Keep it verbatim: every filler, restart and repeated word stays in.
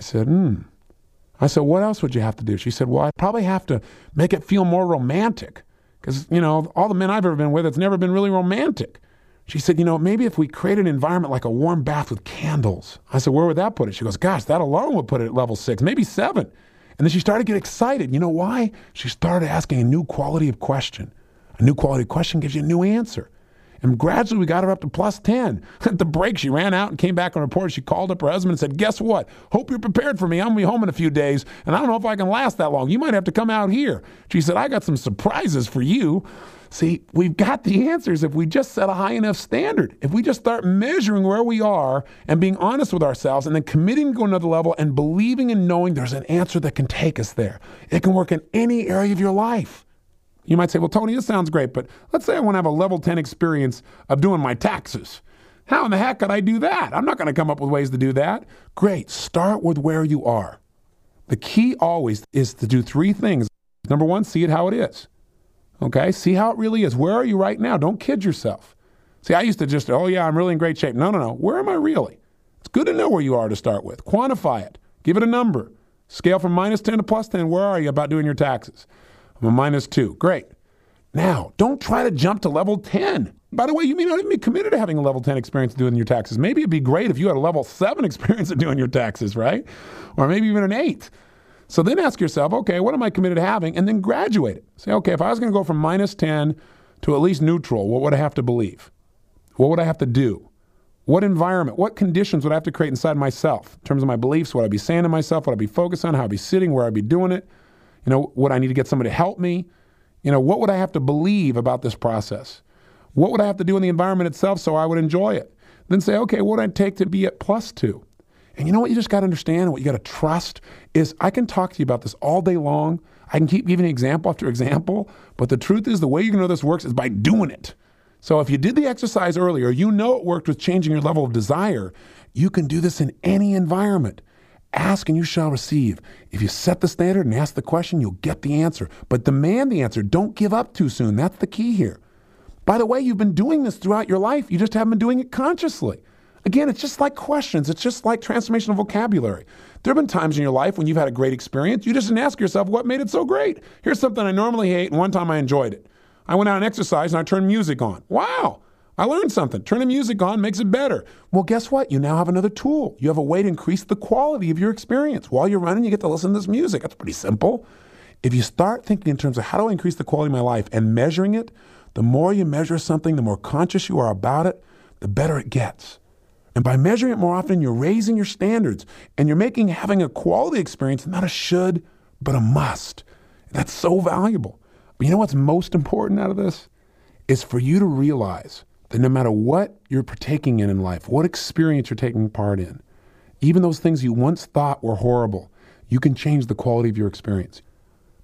said, hmm. I said, what else would you have to do? She said, well, I'd probably have to make it feel more romantic because, you know, all the men I've ever been with, it's never been really romantic. She said, you know, maybe if we created an environment like a warm bath with candles. I said, where would that put it? She goes, gosh, that alone would put it at level six, maybe seven. And then she started to get excited. You know why? She started asking a new quality of question. A new quality of question gives you a new answer. And gradually we got her up to plus ten. At the break, she ran out and came back on report. She called up her husband and said, guess what? Hope you're prepared for me. I'm going to be home in a few days, and I don't know if I can last that long. You might have to come out here. She said, I got some surprises for you. See, we've got the answers if we just set a high enough standard. If we just start measuring where we are and being honest with ourselves and then committing to go another level and believing and knowing there's an answer that can take us there. It can work in any area of your life. You might say, well, Tony, this sounds great, but let's say I want to have a level ten experience of doing my taxes. How in the heck could I do that? I'm not going to come up with ways to do that. Great. Start with where you are. The key always is to do three things. Number one, see it how it is. Okay? See how it really is. Where are you right now? Don't kid yourself. See, I used to just, oh, yeah, I'm really in great shape. No, no, no. Where am I really? It's good to know where you are to start with. Quantify it. Give it a number. Scale from minus ten to plus ten. Where are you about doing your taxes? I'm a minus two. Great. Now, don't try to jump to level ten. By the way, you may not even be committed to having a level ten experience doing your taxes. Maybe it'd be great if you had a level seven experience of doing your taxes, right? Or maybe even an eight. So then ask yourself, okay, what am I committed to having? And then graduate it. Say, okay, if I was going to go from minus ten to at least neutral, what would I have to believe? What would I have to do? What environment, what conditions would I have to create inside myself in terms of my beliefs? What I'd be saying to myself? What I'd be focused on? How I'd be sitting? Where I'd be doing it? You know, would I need to get somebody to help me? You know, what would I have to believe about this process? What would I have to do in the environment itself so I would enjoy it? Then say, okay, what would I take to be at plus two? And you know what you just got to understand, what you got to trust is I can talk to you about this all day long. I can keep giving example after example, but the truth is the way you're going to know this works is by doing it. So if you did the exercise earlier, you know it worked with changing your level of desire. You can do this in any environment. Ask and you shall receive. If you set the standard and ask the question, you'll get the answer. But demand the answer. Don't give up too soon. That's the key here. By the way, you've been doing this throughout your life. You just haven't been doing it consciously. Again, it's just like questions. It's just like transformational vocabulary. There have been times in your life when you've had a great experience. You just didn't ask yourself what made it so great. Here's something I normally hate, and one time I enjoyed it. I went out and exercised, and I turned music on. Wow. I learned something. Turning music on makes it better. Well, guess what? You now have another tool. You have a way to increase the quality of your experience. While you're running, you get to listen to this music. That's pretty simple. If you start thinking in terms of how do I increase the quality of my life and measuring it, the more you measure something, the more conscious you are about it, the better it gets. And by measuring it more often, you're raising your standards and you're making having a quality experience not a should, but a must. That's so valuable. But you know what's most important out of this? Is for you to realize that no matter what you're partaking in in life, what experience you're taking part in, even those things you once thought were horrible, you can change the quality of your experience.